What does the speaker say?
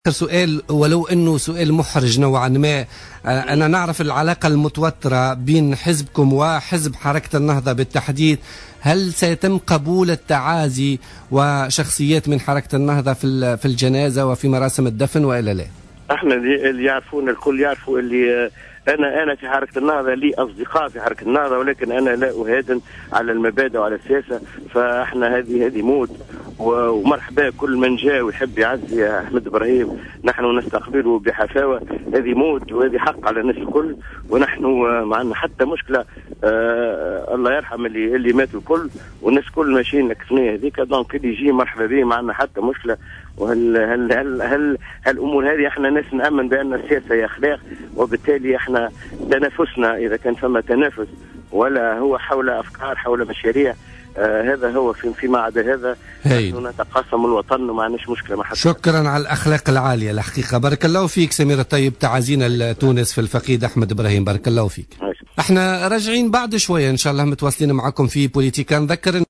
سؤال ولو أنه سؤال محرج نوعا ما. أنا نعرف العلاقة المتوترة بين حزبكم وحزب حركة النهضة بالتحديد. هل سيتم قبول التعازي وشخصيات من حركة النهضة في الجنازة وفي مراسم الدفن وإلا لا؟ احنا اللي يعرفون الكل يعرفوا اللي انا في حركه النهضه لي اصدقاء في حركه النهضه، ولكن انا لا اهادن على المبادئ وعلى السياسه. فاحنا هذه موت، ومرحبا كل من جاء ويحب يعزي احمد ابراهيم نحن نستقبله بحفاوه. هذه موت وهذه حق على الناس الكل، ونحن ما عندنا حتى مشكله. الله يرحم اللي ماتوا الكل، والناس كل ماشيين الكثنيه هذيك، دونك اللي يجي مرحبا به، ما عندنا حتى مشكله. وهل هل هل هل الامور هذه احنا ناس نامن بان السياسه هي اخلاق، وبالتالي احنا تنافسنا اذا كان فما تنافس ولا هو حول افكار حول مشاريع، هذا هو. فيما عدا هذا نحن نتقاسم الوطن وما عندناش مشكله مع حد. شكرا على الاخلاق العاليه الحقيقه. بارك الله فيك سمير الطيب، تعازينا لتونس في الفقيد احمد ابراهيم. بارك الله فيك. احنا راجعين بعد شويه ان شاء الله، متواصلين معكم في بوليتيكا. نذكر